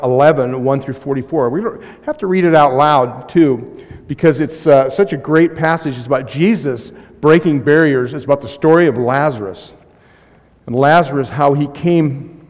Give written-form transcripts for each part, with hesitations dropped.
11, 1 through 44. We don't have to read it out loud, too, because it's such a great passage. It's about Jesus breaking barriers. It's about the story of Lazarus. And Lazarus, how he came.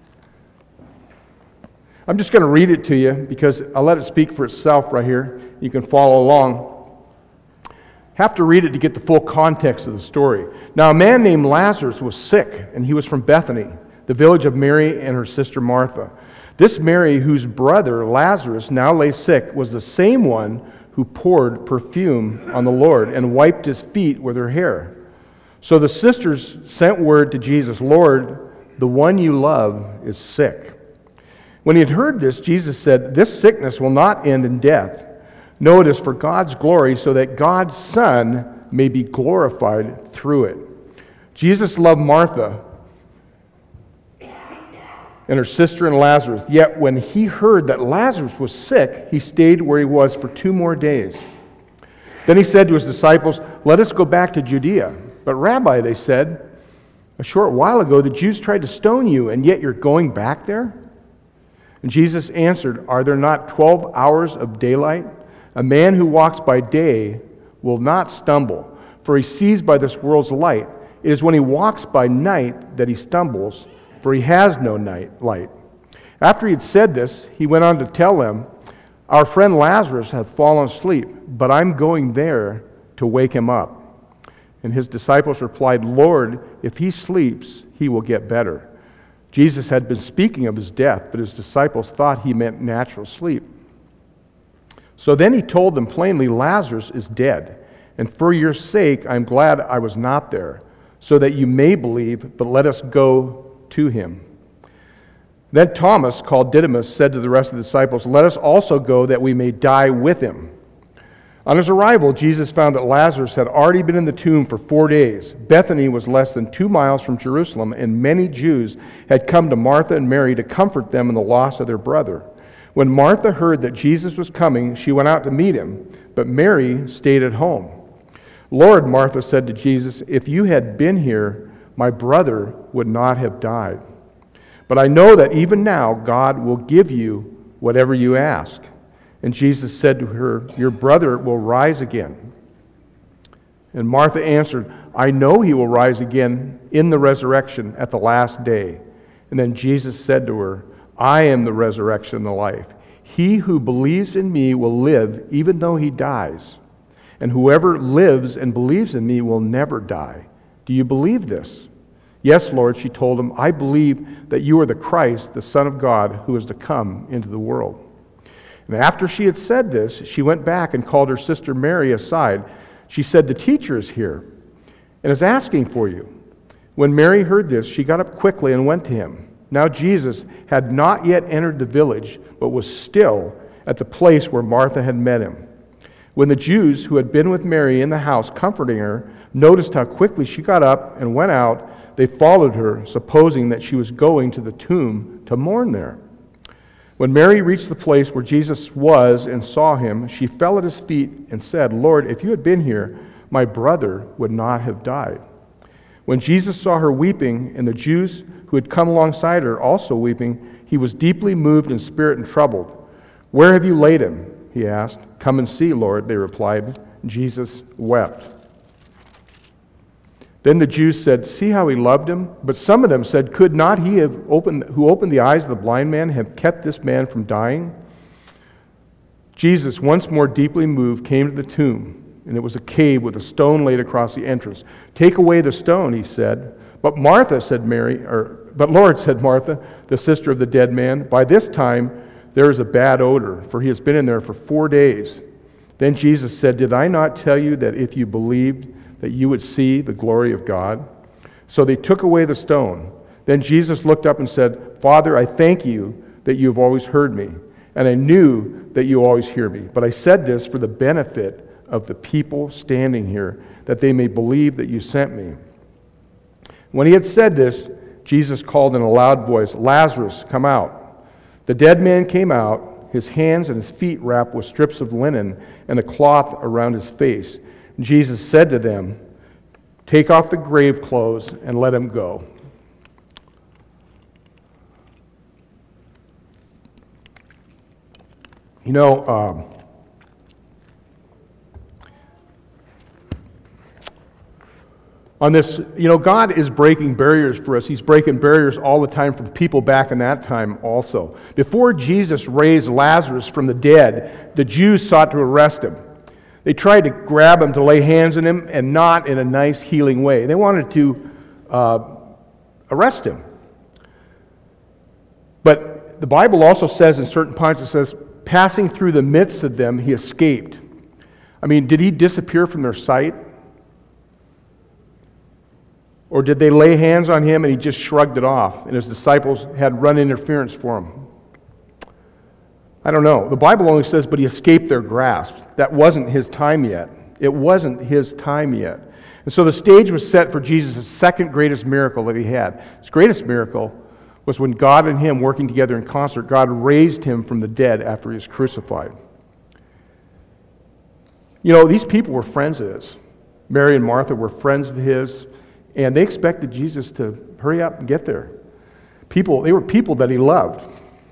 I'm just going to read it to you because I'll let it speak for itself right here. You can follow along. Have to read it to get the full context of the story. Now, a man named Lazarus was sick, and he was from Bethany, the village of Mary and her sister Martha. This Mary, whose brother Lazarus now lay sick, was the same one who poured perfume on the Lord and wiped his feet with her hair. So the sisters sent word to Jesus, "Lord, the one you love is sick." When he had heard this, Jesus said, "This sickness will not end in death. No, it is for God's glory, so that God's Son may be glorified through it." Jesus loved Martha and her sister and Lazarus. Yet when he heard that Lazarus was sick, he stayed where he was for 2 more days. Then he said to his disciples, "Let us go back to Judea." "But Rabbi," they said, "a short while ago the Jews tried to stone you, and yet you're going back there?" And Jesus answered, "Are there not 12 hours of daylight? A man who walks by day will not stumble, for he sees by this world's light. It is when he walks by night that he stumbles, for he has no light." After he had said this, he went on to tell them, "Our friend Lazarus hath fallen asleep, but I'm going there to wake him up." And his disciples replied, "Lord, if he sleeps, he will get better." Jesus had been speaking of his death, but his disciples thought he meant natural sleep. So then he told them plainly, "Lazarus is dead, and for your sake I am glad I was not there, so that you may believe, but let us go to him." Then Thomas, called Didymus, said to the rest of the disciples, "Let us also go that we may die with him." On his arrival, Jesus found that Lazarus had already been in the tomb for 4 days. Bethany was less than 2 miles from Jerusalem, and many Jews had come to Martha and Mary to comfort them in the loss of their brother. When Martha heard that Jesus was coming, she went out to meet him, but Mary stayed at home. "Lord," Martha said to Jesus, "if you had been here, my brother would not have died. But I know that even now God will give you whatever you ask." And Jesus said to her, "Your brother will rise again." And Martha answered, "I know he will rise again in the resurrection at the last day." And then Jesus said to her, "I am the resurrection and the life. He who believes in me will live even though he dies. And whoever lives and believes in me will never die. Do you believe this?" "Yes, Lord," she told him, "I believe that you are the Christ, the Son of God, who is to come into the world." And after she had said this, she went back and called her sister Mary aside. She said, "The teacher is here and is asking for you." When Mary heard this, she got up quickly and went to him. Now Jesus had not yet entered the village, but was still at the place where Martha had met him. When the Jews who had been with Mary in the house comforting her noticed how quickly she got up and went out, they followed her, supposing that she was going to the tomb to mourn there. When Mary reached the place where Jesus was and saw him, she fell at his feet and said, "Lord, if you had been here, my brother would not have died." When Jesus saw her weeping, and the Jews who had come alongside her also weeping, he was deeply moved in spirit and troubled. "Where have you laid him?" he asked. "Come and see, Lord," they replied. Jesus wept. Then the Jews said, "See how he loved him?" But some of them said, "Could not he who opened the eyes of the blind man have kept this man from dying?" Jesus, once more deeply moved, came to the tomb, and it was a cave with a stone laid across the entrance. "Take away the stone," he said. But Lord, said Martha, the sister of the dead man, "by this time there is a bad odor, for he has been in there for 4 days." Then Jesus said, "Did I not tell you that if you believed, that you would see the glory of God?" So they took away the stone. Then Jesus looked up and said, "Father, I thank you that you have always heard me, and I knew that you always hear me. But I said this for the benefit of the people standing here, that they may believe that you sent me." When he had said this, Jesus called in a loud voice, "Lazarus, come out." The dead man came out, his hands and his feet wrapped with strips of linen and a cloth around his face. Jesus said to them, "Take off the grave clothes and let him go." You know, on this, God is breaking barriers for us. He's breaking barriers all the time for the people back in that time also. Before Jesus raised Lazarus from the dead, the Jews sought to arrest him. They tried to grab him to lay hands on him, and not in a nice, healing way. They wanted to arrest him. But the Bible also says in certain parts, it says, passing through the midst of them, he escaped. I mean, did he disappear from their sight? Or did they lay hands on him and he just shrugged it off and his disciples had run interference for him? I don't know. The Bible only says, but he escaped their grasp. That wasn't his time yet. It wasn't his time yet. And so the stage was set for Jesus' second greatest miracle that he had. His greatest miracle was when God and him working together in concert, God raised him from the dead after he was crucified. These people were friends of his. Mary and Martha were friends of his. And they expected Jesus to hurry up and get there. They were people that he loved.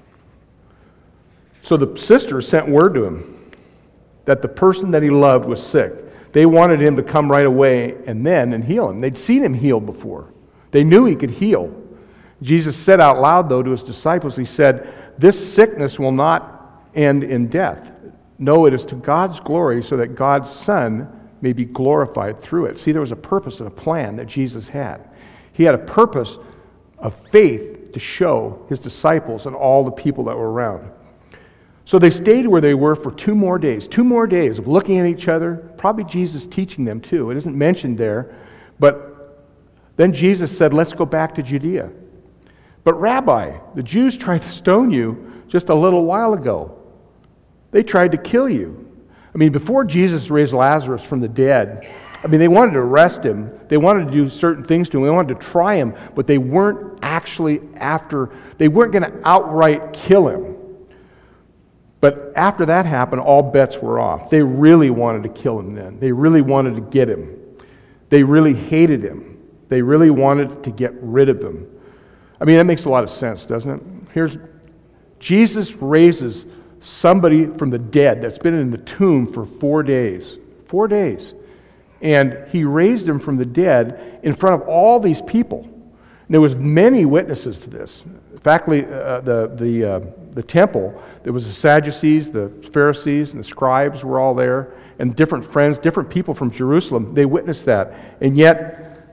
So the sisters sent word to him that the person that he loved was sick. They wanted him to come right away and heal him. They'd seen him heal before. They knew he could heal. Jesus said out loud, though, to his disciples, he said, this sickness will not end in death. No, it is to God's glory so that God's Son may be glorified through it. See, there was a purpose and a plan that Jesus had. He had a purpose of faith to show his disciples and all the people that were around. So they stayed where they were for 2 more days. 2 more days of looking at each other, probably Jesus teaching them too. It isn't mentioned there. But then Jesus said, let's go back to Judea. But Rabbi, the Jews tried to stone you just a little while ago. They tried to kill you. I mean, before Jesus raised Lazarus from the dead, they wanted to arrest him. They wanted to do certain things to him. They wanted to try him, but they weren't actually they weren't going to outright kill him. But after that happened, all bets were off. They really wanted to kill him then. They really wanted to get him. They really hated him. They really wanted to get rid of him. That makes a lot of sense, doesn't it? Jesus raises somebody from the dead that's been in the tomb for 4 days. 4 days. And he raised him from the dead in front of all these people. And there was many witnesses to this. In fact, the temple, there was the Sadducees, the Pharisees, and the scribes were all there, and different friends, different people from Jerusalem. They witnessed that. And yet,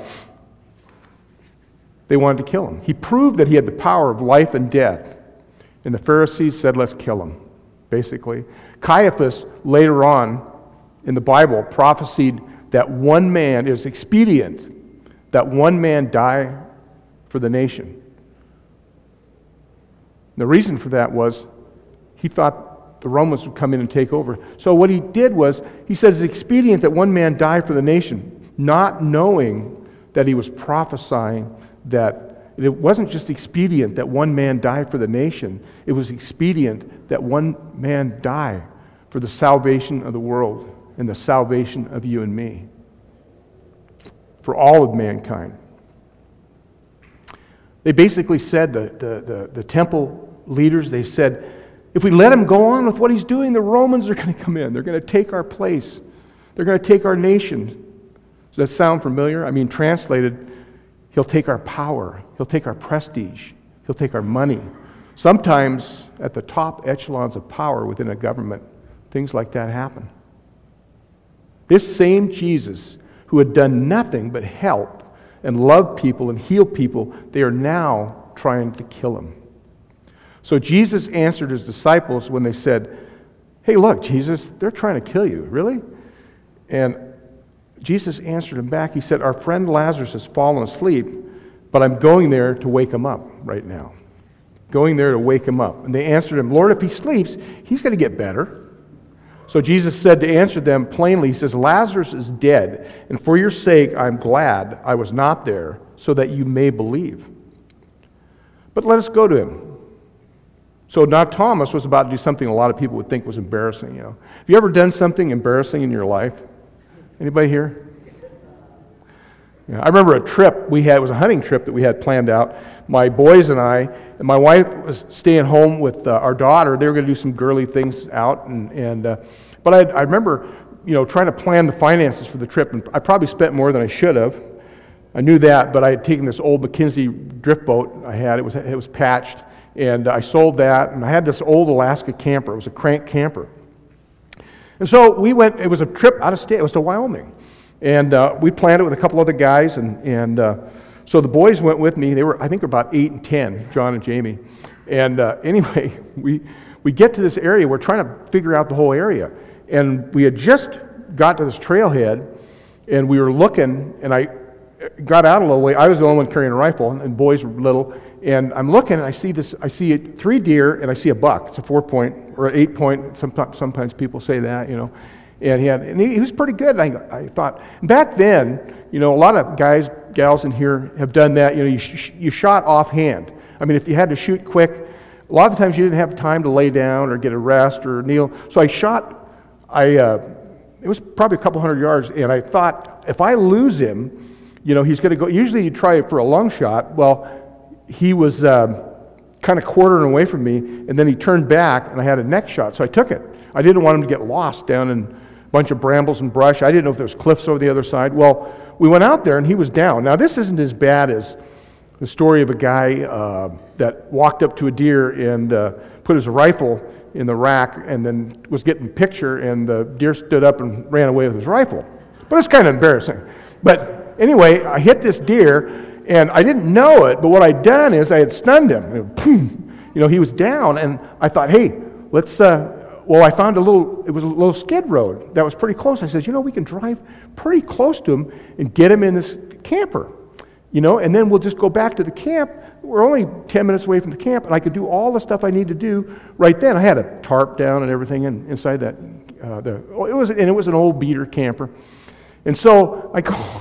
they wanted to kill him. He proved that he had the power of life and death. And the Pharisees said, let's kill him, basically. Caiaphas, later on in the Bible, prophesied that one man, it was expedient that one man die for the nation. The reason for that was he thought the Romans would come in and take over. So what he did was, he says it's expedient that one man die for the nation, not knowing that he was prophesying that it wasn't just expedient that one man die for the nation. It was expedient that one man die for the salvation of the world and the salvation of you and me. For all of mankind. They basically said, the temple leaders, they said, if we let him go on with what he's doing, the Romans are going to come in. They're going to take our place. They're going to take our nation. Does that sound familiar? Translated, he'll take our power. He'll take our prestige. He'll take our money. Sometimes at the top echelons of power within a government, things like that happen. This same Jesus, who had done nothing but help and love people and heal people, they are now trying to kill him. So Jesus answered his disciples when they said, hey, look, Jesus, they're trying to kill you. Really? And Jesus answered him back. He said, our friend Lazarus has fallen asleep, but I'm going there to wake him up right now. Going there to wake him up. And they answered him, Lord, if he sleeps, he's going to get better. So Jesus said to answer them plainly, he says, Lazarus is dead, and for your sake I'm glad I was not there, so that you may believe. But let us go to him. So now Thomas was about to do something a lot of people would think was embarrassing. Have you ever done something embarrassing in your life? Anybody here? Yeah, I remember a trip we had. It was a hunting trip that we had planned out. My boys and I, and my wife was staying home with our daughter. They were going to do some girly things out, but I remember, trying to plan the finances for the trip, and I probably spent more than I should have. I knew that, but I had taken this old McKinsey drift boat I had. It was patched, and I sold that, and I had this old Alaska camper. It was a crank camper. And so we went. It was a trip out of state. It was to Wyoming. And we planned it with a couple other guys, and so the boys went with me. They were, I think, about 8 and 10, John and Jamie. And anyway, we get to this area. We're trying to figure out the whole area. And we had just got to this trailhead, and we were looking, and I got out a little way. I was the only one carrying a rifle, and boys were little. And I'm looking, and I see 3 deer, and I see a buck. It's a 4-point or 8-point. Sometimes people say that, And he was pretty good. I thought back then, a lot of guys, gals in here have done that. You shot offhand. I mean, if you had to shoot quick, a lot of the times you didn't have time to lay down or get a rest or kneel. So I shot. It was probably a couple hundred yards, and I thought if I lose him, he's going to go. Usually you try it for a lung shot. Well, he was kind of quartering away from me, and then he turned back, and I had a neck shot, so I took it. I didn't want him to get lost down in a bunch of brambles and brush. I didn't know if there was cliffs over the other side. Well, we went out there, and he was down. Now, this isn't as bad as the story of a guy that walked up to a deer and put his rifle in the rack and then was getting a picture, and the deer stood up and ran away with his rifle. But it's kind of embarrassing. But anyway, I hit this deer, and I didn't know it, but what I'd done is I had stunned him. He was down, and I thought, hey, let's... I found it was a little skid road that was pretty close. I said, we can drive pretty close to him and get him in this camper, and then we'll just go back to the camp. We're only 10 minutes away from the camp, and I could do all the stuff I need to do right then. I had a tarp down and everything inside that. It was an old beater camper. And so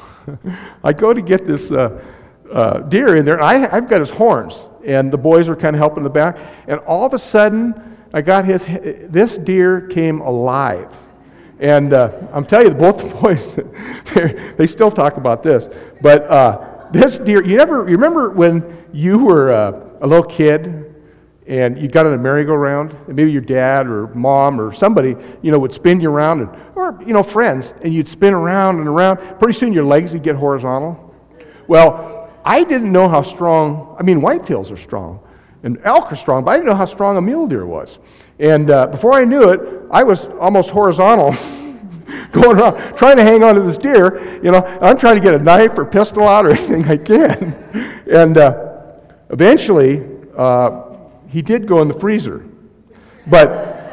I go to get this deer in there, and I've got his horns, and the boys are kind of helping in the back, and all of a sudden, I got this deer came alive. And I'm telling you, both the boys, they still talk about this. But this deer, you remember when you were a little kid and you got on a merry-go-round, and maybe your dad or mom or somebody, would spin you around, or friends, and you'd spin around and around. Pretty soon your legs would get horizontal. Well, I didn't know how strong, whitetails are strong. And elk are strong, but I didn't know how strong a mule deer was. And before I knew it, I was almost horizontal, going around, trying to hang on to this deer. I'm trying to get a knife or pistol out or anything I can. And eventually, he did go in the freezer. But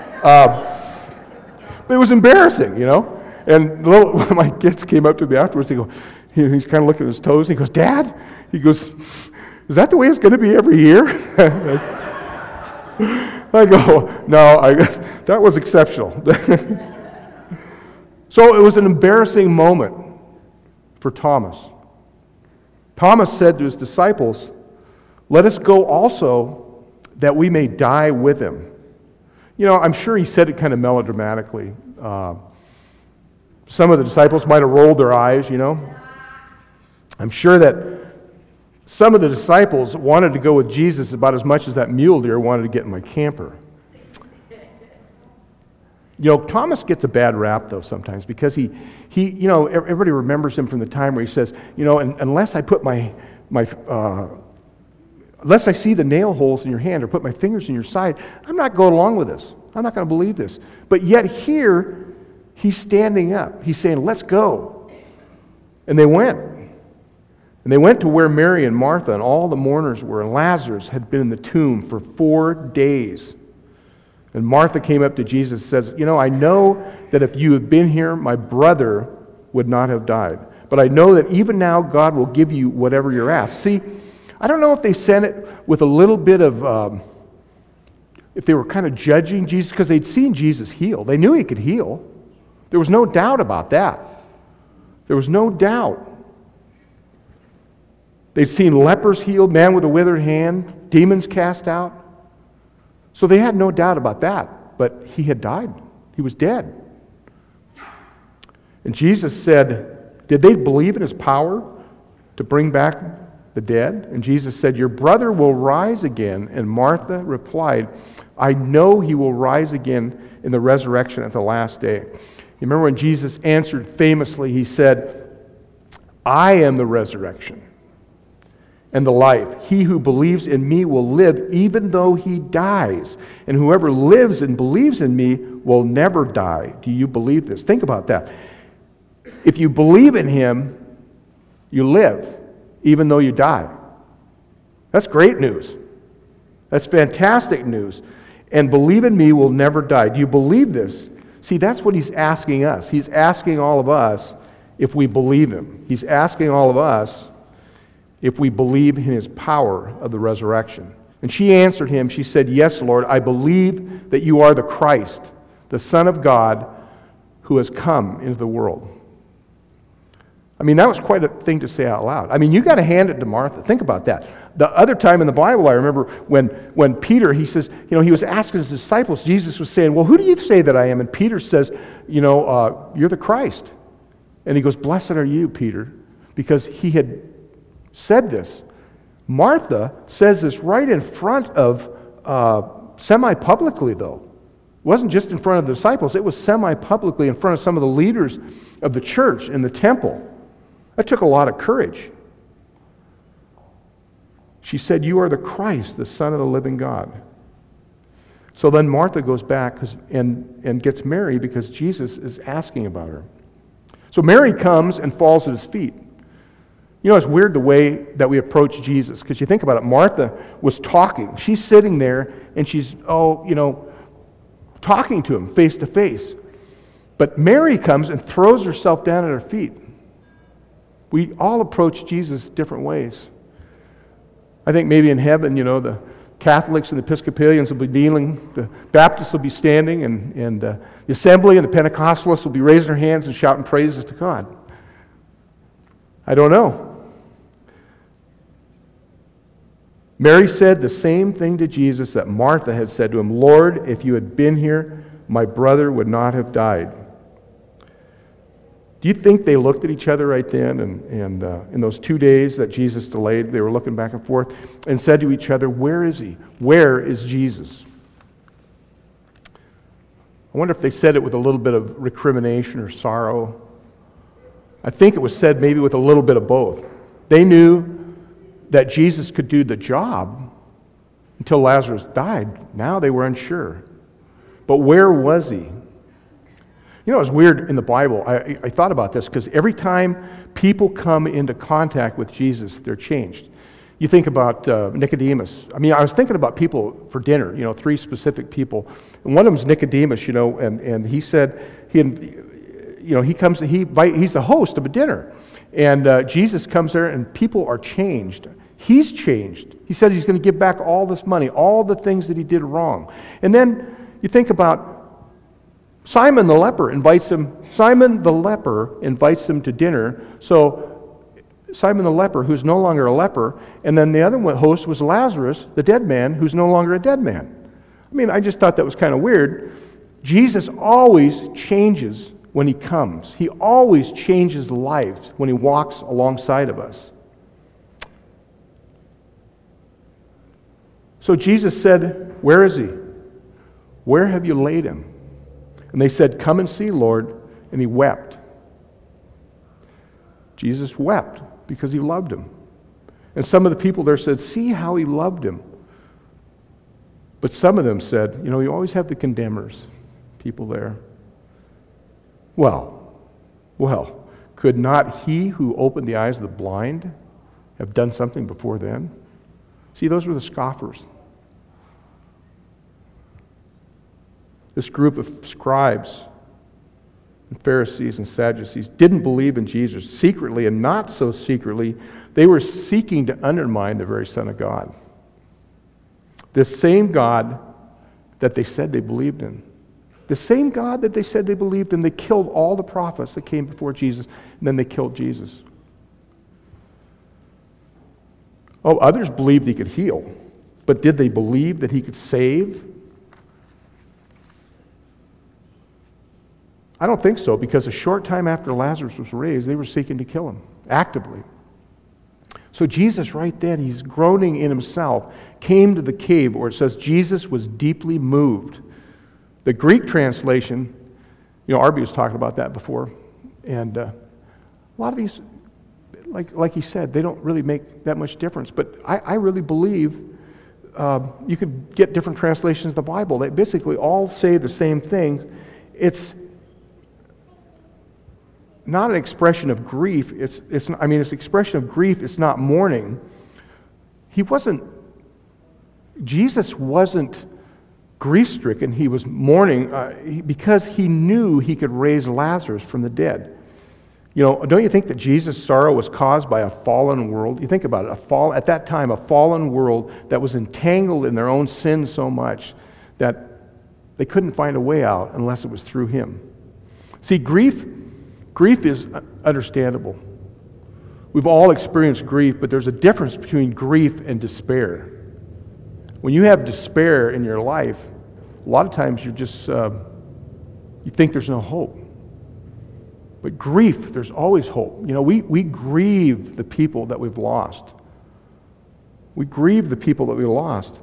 it was embarrassing, And one of my kids came up to me afterwards. He's kind of looking at his toes. He goes, "Dad," he goes, "is that the way it's going to be every year?" I go, "No, that was exceptional." So it was an embarrassing moment for Thomas. Thomas said to his disciples, "Let us go also that we may die with him." I'm sure he said it kind of melodramatically. Some of the disciples might have rolled their eyes, I'm sure that some of the disciples wanted to go with Jesus about as much as that mule deer wanted to get in my camper. Thomas gets a bad rap, though, sometimes, because he everybody remembers him from the time where he says, unless I put unless I see the nail holes in your hand or put my fingers in your side, I'm not going along with this. I'm not going to believe this. But yet here, he's standing up. He's saying, let's go. And they went. And they went to where Mary and Martha and all the mourners were, and Lazarus had been in the tomb for 4 days. And Martha came up to Jesus and says, I know that if you had been here, my brother would not have died. But I know that even now God will give you whatever you're asked. See, I don't know if they sent it with a little bit of, if they were kind of judging Jesus, because they'd seen Jesus heal. They knew he could heal. There was no doubt about that. There was no doubt. They'd seen lepers healed, man with a withered hand, demons cast out. So they had no doubt about that. But he had died. He was dead. And Jesus said, did they believe in his power to bring back the dead? And Jesus said, your brother will rise again. And Martha replied, I know he will rise again in the resurrection at the last day. You remember when Jesus answered famously, he said, I am the resurrection and the life. He who believes in me will live even though he dies. And whoever lives and believes in me will never die. Do you believe this? Think about that. If you believe in him, you live even though you die. That's great news. That's fantastic news. And believe in me will never die. Do you believe this? See, that's what he's asking us. He's asking all of us if we believe him. He's asking all of us if we believe in his power of the resurrection. And she answered him, she said, yes, Lord, I believe that you are the Christ, the Son of God, who has come into the world. I mean, that was quite a thing to say out loud. I mean, you got to hand it to Martha. Think about that. The other time in the Bible, I remember when Peter, he says, he was asking his disciples, Jesus was saying, well, who do you say that I am? And Peter says, you're the Christ. And he goes, blessed are you, Peter, because he had said this. Martha says this right in front of, semi-publicly though. It wasn't just in front of the disciples, it was semi-publicly in front of some of the leaders of the church in the temple. That took a lot of courage. She said, you are the Christ, the Son of the living God. So then Martha goes back and gets Mary because Jesus is asking about her. So Mary comes and falls at his feet. It's weird the way that we approach Jesus, because you think about it, Martha was talking. She's sitting there and she's, talking to him face to face. But Mary comes and throws herself down at her feet. We all approach Jesus different ways. I think maybe in heaven, the Catholics and the Episcopalians will be kneeling, the Baptists will be standing, and the Assembly and the Pentecostalists will be raising their hands and shouting praises to God. I don't know. Mary said the same thing to Jesus that Martha had said to him, Lord, if you had been here, my brother would not have died. Do you think they looked at each other right then, and in those 2 days that Jesus delayed, they were looking back and forth, and said to each other, where is he? Where is Jesus? I wonder if they said it with a little bit of recrimination or sorrow. I think it was said maybe with a little bit of both. They knew that Jesus could do the job until Lazarus died. Now they were unsure. But where was he? It's weird in the Bible. I thought about this because every time people come into contact with Jesus, they're changed. You think about Nicodemus. I was thinking about people for dinner, 3 specific people. And one of them is Nicodemus, and he said, he comes, he's the host of a dinner. And Jesus comes there and people are changed. He's changed. He says he's going to give back all this money, all the things that he did wrong. And then you think about Simon the leper invites him to dinner. So Simon the leper, who's no longer a leper, and then the other host was Lazarus, the dead man, who's no longer a dead man. I just thought that was kind of weird. Jesus always changes when he comes. He always changes lives when he walks alongside of us. So Jesus said, where is he? Where have you laid him? And they said, come and see, Lord. And he wept. Jesus wept because he loved him. And some of the people there said, see how he loved him. But some of them said, you always have the condemners, people there. Well, could not he who opened the eyes of the blind have done something before then? See, those were the scoffers. This group of scribes and Pharisees and Sadducees didn't believe in Jesus secretly, and not so secretly. They were seeking to undermine the very Son of God. This same God that they said they believed in. The same God that they said they believed in. They killed all the prophets that came before Jesus, and then they killed Jesus. Oh, others believed he could heal, but did they believe that he could save? I don't think so, because a short time after Lazarus was raised, they were seeking to kill him, actively. So Jesus right then, he's groaning in himself, came to the cave where it says Jesus was deeply moved. The Greek translation, Arby was talking about that before, and a lot of these, like he said, they don't really make that much difference. But I really believe you could get different translations of the Bible. They basically all say the same thing. It's not an expression of grief. It's an expression of grief. It's not mourning. Jesus wasn't grief-stricken. He was mourning because he knew he could raise Lazarus from the dead. Don't you think that Jesus' sorrow was caused by a fallen world? You think about it, at that time, a fallen world that was entangled in their own sin so much that they couldn't find a way out unless it was through him. See, grief is understandable. We've all experienced grief, but there's a difference between grief and despair. When you have despair in your life, a lot of times you think there's no hope. But grief, there's always hope. We grieve the people that we've lost. We grieve the people that we lost.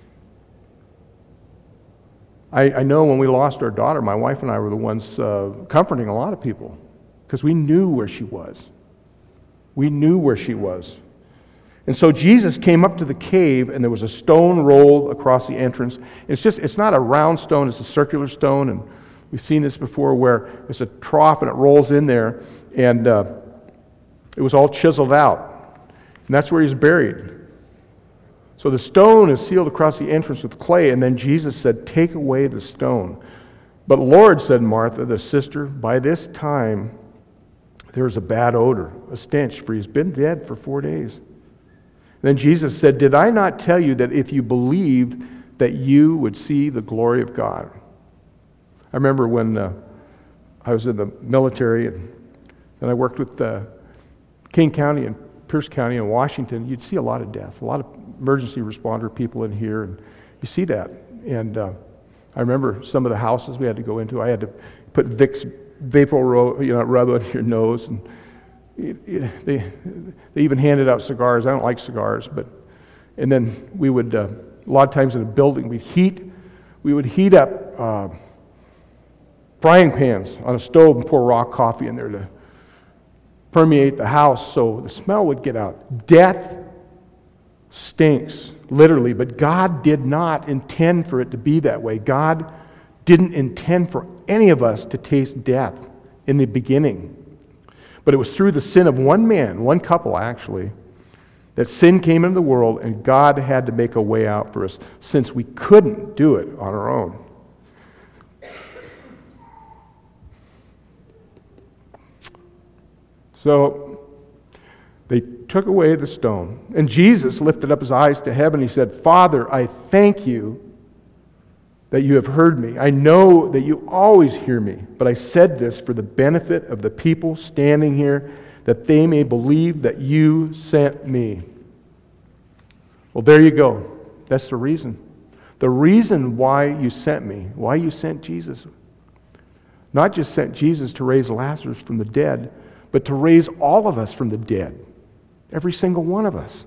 I know when we lost our daughter, my wife and I were the ones comforting a lot of people because we knew where she was. We knew where she was. And so Jesus came up to the cave, and there was a stone rolled across the entrance. It's not a round stone, it's a circular stone, and we've seen this before where it's a trough and it rolls in there, and it was all chiseled out. And that's where he's buried. So the stone is sealed across the entrance with clay, and then Jesus said, "Take away the stone." "But Lord," said Martha, the sister, "by this time there's a bad odor, a stench, for he's been dead for 4 days." Then Jesus said, "Did I not tell you that if you believed that you would see the glory of God?" I remember when I was in the military and I worked with King County and Pierce County in Washington. You'd see a lot of death, a lot of emergency responder people in here, and you see that. And I remember some of the houses we had to go into. I had to put Vicks vapor rub on your nose, and they even handed out cigars. I don't like cigars, and then we would a lot of times in a building we would heat up frying pans on a stove and pour raw coffee in there to permeate the house so the smell would get out. Death stinks, literally, but God did not intend for it to be that way. God didn't intend for any of us to taste death in the beginning. But it was through the sin of one man, one couple actually, that sin came into the world, and God had to make a way out for us since we couldn't do it on our own. So they took away the stone, and Jesus lifted up his eyes to heaven. He said, "Father, I thank you that you have heard me. I know that you always hear me, but I said this for the benefit of the people standing here, that they may believe that you sent me." Well, there you go. That's the reason. The reason why you sent me, why you sent Jesus. Not just sent Jesus to raise Lazarus from the dead, but to raise all of us from the dead. Every single one of us.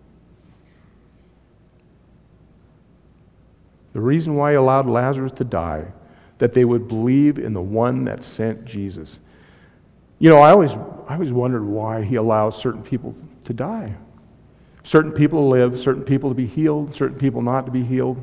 The reason why he allowed Lazarus to die, that they would believe in the one that sent Jesus. I always wondered why he allows certain people to die. Certain people to live, certain people to be healed, certain people not to be healed.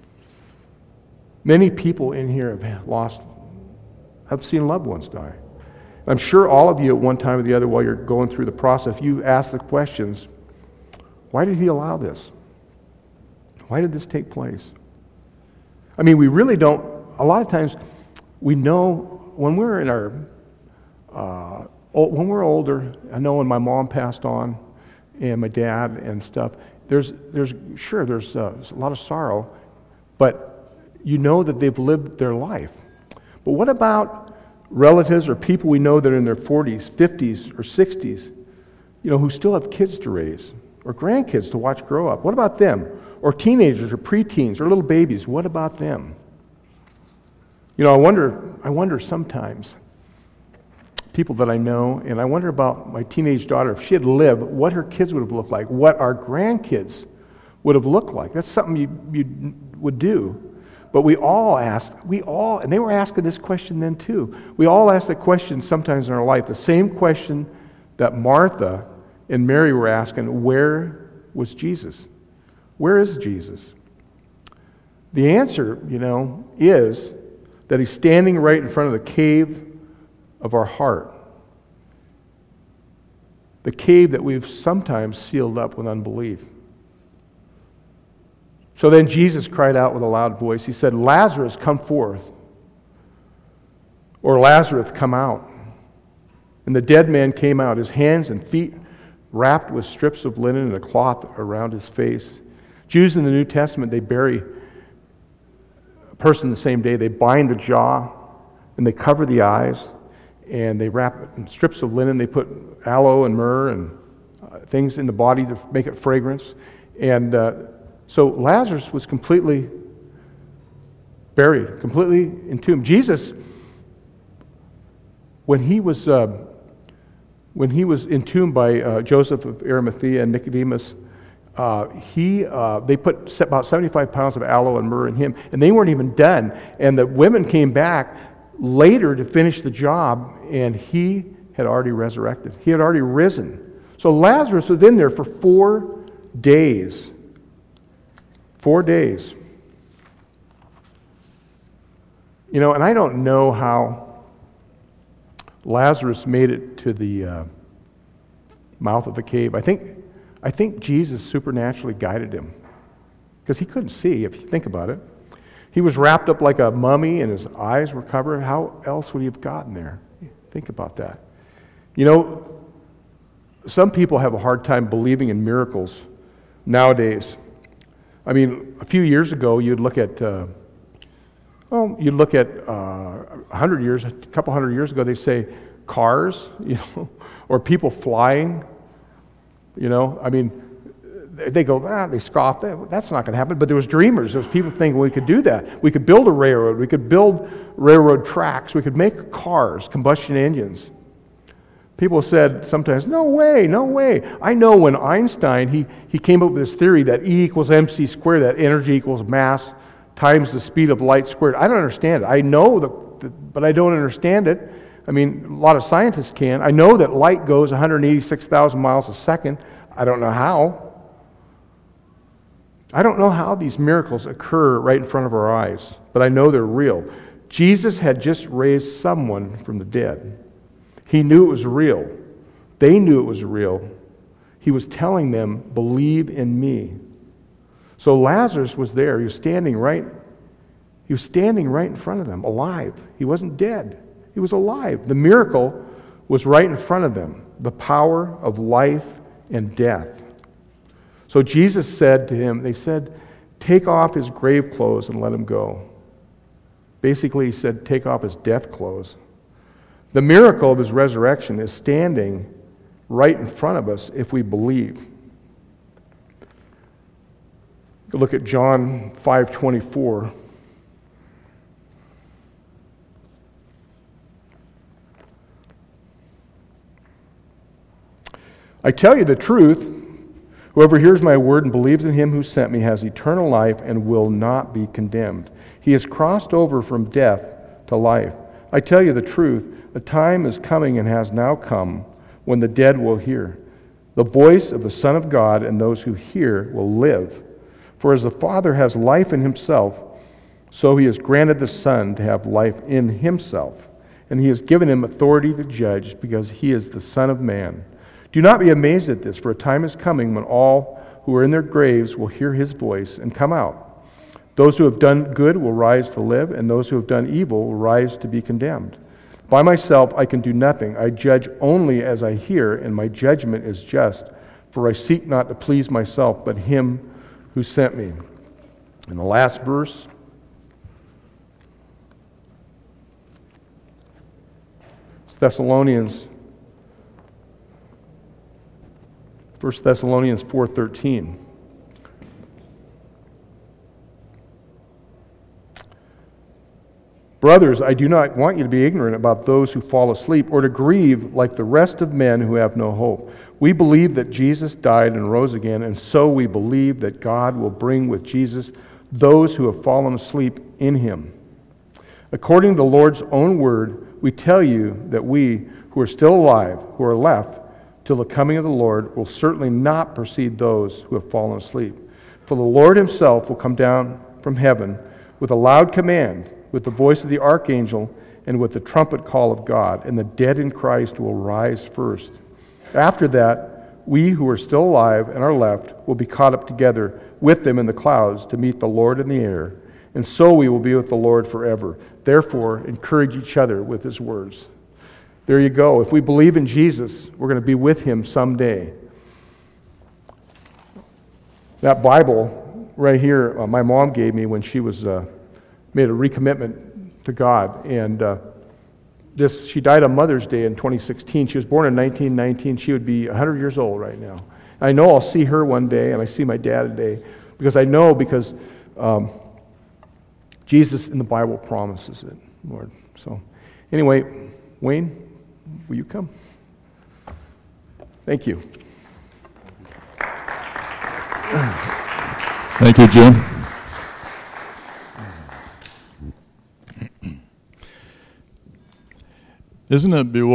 Many people in here have seen loved ones die. I'm sure all of you at one time or the other while you're going through the process, you ask the questions, why did he allow this? Why did this take place? We really don't, a lot of times we know when we're in our, when we're older, I know when my mom passed on and my dad and stuff, there's a lot of sorrow, but you know that they've lived their life. But what about relatives or people we know that are in their 40s, 50s, or 60s, who still have kids to raise or grandkids to watch grow up? What about them? Or teenagers or preteens or little babies, what about them? I wonder sometimes, people that I know, and I wonder about my teenage daughter. If she had lived, what her kids would have looked like, what our grandkids would have looked like. That's something you would do. But and they were asking this question then too. We all ask that question sometimes in our life, the same question that Martha and Mary were asking, where was Jesus? Where is Jesus? The answer, is that he's standing right in front of the cave of our heart. The cave that we've sometimes sealed up with unbelief. So then Jesus cried out with a loud voice. He said, Lazarus, come forth. Or Lazarus, come out. And the dead man came out, his hands and feet wrapped with strips of linen and a cloth around his face. Jews in the New Testament, they bury a person the same day. They bind the jaw and they cover the eyes and they wrap it in strips of linen. They put aloe and myrrh and things in the body to make it fragrance. And so Lazarus was completely buried, completely entombed. Jesus, when he was entombed by Joseph of Arimathea and Nicodemus, they put about 75 pounds of aloe and myrrh in him, and they weren't even done. And the women came back later to finish the job, and he had already resurrected. He had already risen. So Lazarus was in there for 4 days. 4 days. And I don't know how Lazarus made it to the mouth of the cave. I think Jesus supernaturally guided him, because he couldn't see, if you think about it. He was wrapped up like a mummy and his eyes were covered. How else would he have gotten there? Think about that. Some people have a hard time believing in miracles nowadays. I mean, a few years ago, you'd look at 100 years, a couple hundred years ago, they say cars, or people flying, I mean, they go, they scoff, that's not going to happen. But there was dreamers, there was people thinking we could do that. We could build a railroad, we could build railroad tracks, we could make cars, combustion engines. People said sometimes, no way. I know when Einstein, he came up with this theory that E equals mc squared, that energy equals mass times the speed of light squared. I don't understand it. I know, but I don't understand it. I mean, a lot of scientists can. I know that light goes 186,000 miles a second. I don't know how. I don't know how these miracles occur right in front of our eyes, but I know they're real. Jesus had just raised someone from the dead. He knew it was real. They knew it was real. He was telling them, believe in me. So Lazarus was there. He was standing right in front of them, alive. He wasn't dead. He was alive. The miracle was right in front of them, the power of life and death. So Jesus said to him, they said, take off his grave clothes and let him go. Basically, he said, take off his death clothes. The miracle of his resurrection is standing right in front of us if we believe. Look at John 5:24. I tell you the truth, whoever hears my word and believes in him who sent me has eternal life and will not be condemned. He has crossed over from death to life. I tell you the truth, a time is coming and has now come when the dead will hear the voice of the Son of God, and those who hear will live. For as the Father has life in himself, so he has granted the Son to have life in himself. And he has given him authority to judge, because he is the Son of Man. Do not be amazed at this, for a time is coming when all who are in their graves will hear his voice and come out. Those who have done good will rise to live, and those who have done evil will rise to be condemned. By myself I can do nothing. I judge only as I hear, and my judgment is just, for I seek not to please myself, but him who sent me. In the last verse, Thessalonians 1 Thessalonians 4:13. Brothers, I do not want you to be ignorant about those who fall asleep, or to grieve like the rest of men who have no hope. We believe that Jesus died and rose again, and so we believe that God will bring with Jesus those who have fallen asleep in him. According to the Lord's own word, we tell you that we who are still alive, who are left till the coming of the Lord, will certainly not precede those who have fallen asleep. For the Lord himself will come down from heaven with a loud command, with the voice of the archangel, and with the trumpet call of God, and the dead in Christ will rise first. After that, we who are still alive and are left will be caught up together with them in the clouds to meet the Lord in the air, and so we will be with the Lord forever. Therefore, encourage each other with his words. There you go. If we believe in Jesus, we're going to be with him someday. That Bible right here, my mom gave me when she was made a recommitment to God, and she died on Mother's Day in 2016. She was born in 1919. She would be 100 years old right now. I know I'll see her one day, and I see my dad today, because Jesus in the Bible promises it, Lord. So anyway, Wayne, will you come? Thank you. Thank you, Jim. Isn't it bewildering?